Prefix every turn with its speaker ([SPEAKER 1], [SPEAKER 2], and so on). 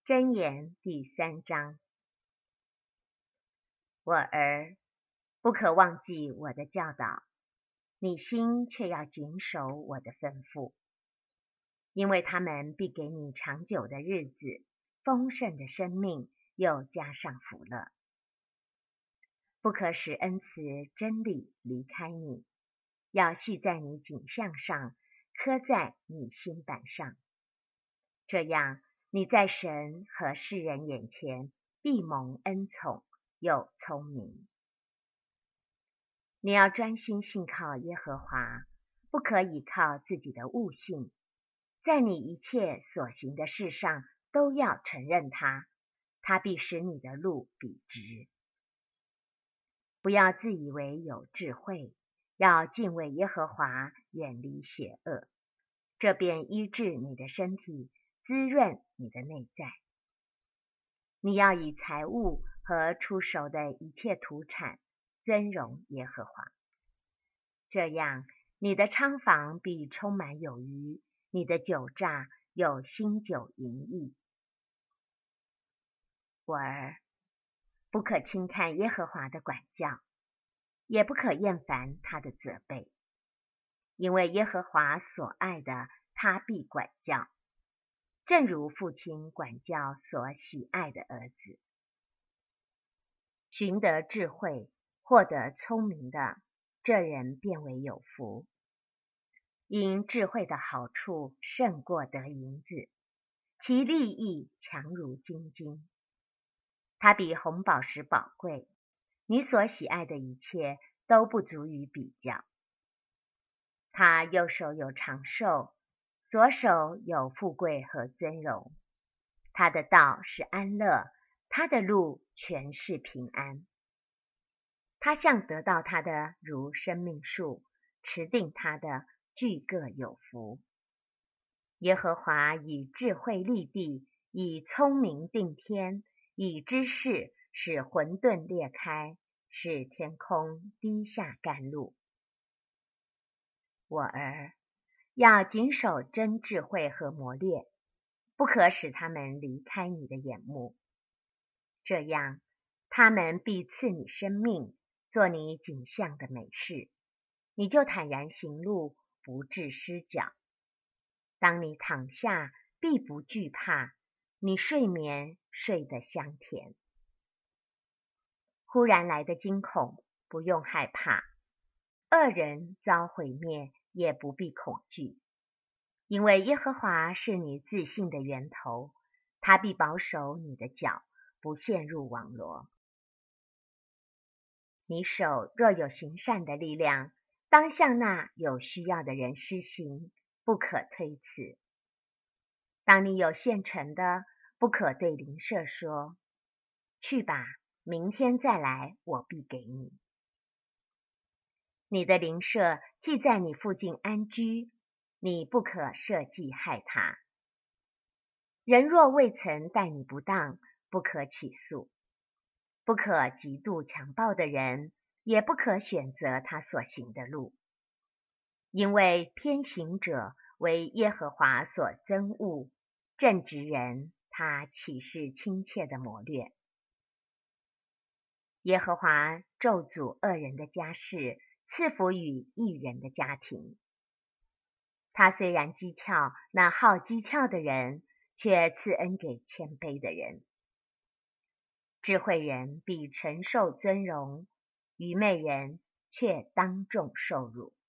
[SPEAKER 1] 箴言第3章。我儿，不可忘记我的教导，你心却要谨守我的吩咐，因为他们必给你长久的日子，丰盛的生命，又加上福乐。不可使恩慈真理离开你，要系在你颈项上，刻在你心板上。这样，你在神和世人眼前必蒙恩宠，又聪明。你要专心信靠耶和华，不可倚靠自己的悟性，在你一切所行的事上都要承认他，他必使你的路笔直。不要自以为有智慧，要敬畏耶和华，远离邪恶，这便医治你的身体，滋润你的内在。你要以财物和出熟的一切土产尊荣耶和华，这样你的仓房必充满有余，你的酒榨有新酒盈溢。我儿，不可轻看耶和华的管教，也不可厌烦他的责备，因为耶和华所爱的，他必管教，正如父亲管教所喜爱的儿子。寻得智慧，获得聪明的，这人便为有福。因智慧的好处胜过得银子，其利益强如金金。它比红宝石宝贵，你所喜爱的一切都不足以比较。他右手有长寿，左手有富贵和尊荣。他的道是安乐，他的路全是平安。他向得到他的如生命树，持定他的俱各有福。耶和华以智慧立地，以聪明定天，以知识使混沌裂开，使天空滴下甘露。我儿，要谨守真智慧和磨练，不可使他们离开你的眼目。这样，他们必赐你生命，做你颈项的美事，你就坦然行路，不致失脚。当你躺下，必不惧怕，你睡眠睡得香甜。忽然来的惊恐，不用害怕；恶人遭毁灭，也不必恐惧。因为耶和华是你自信的源头，他必保守你的脚，不陷入网罗。你手若有行善的力量，当向那有需要的人施行，不可推辞。当你有现成的，不可对邻舍说：去吧，明天再来，我必给你。你的邻舍既在你附近安居，你不可设计害他。人若未曾待你不当，不可起诉。不可嫉妒强暴的人，也不可选择他所行的路，因为偏行者为耶和华所憎恶，正直人他岂是亲切的谋略。耶和华咒诅恶人的家室，赐福与义人的家庭。他虽然讥诮那好讥诮的人，却赐恩给谦卑的人。智慧人必承受尊荣，愚昧人却当众受辱。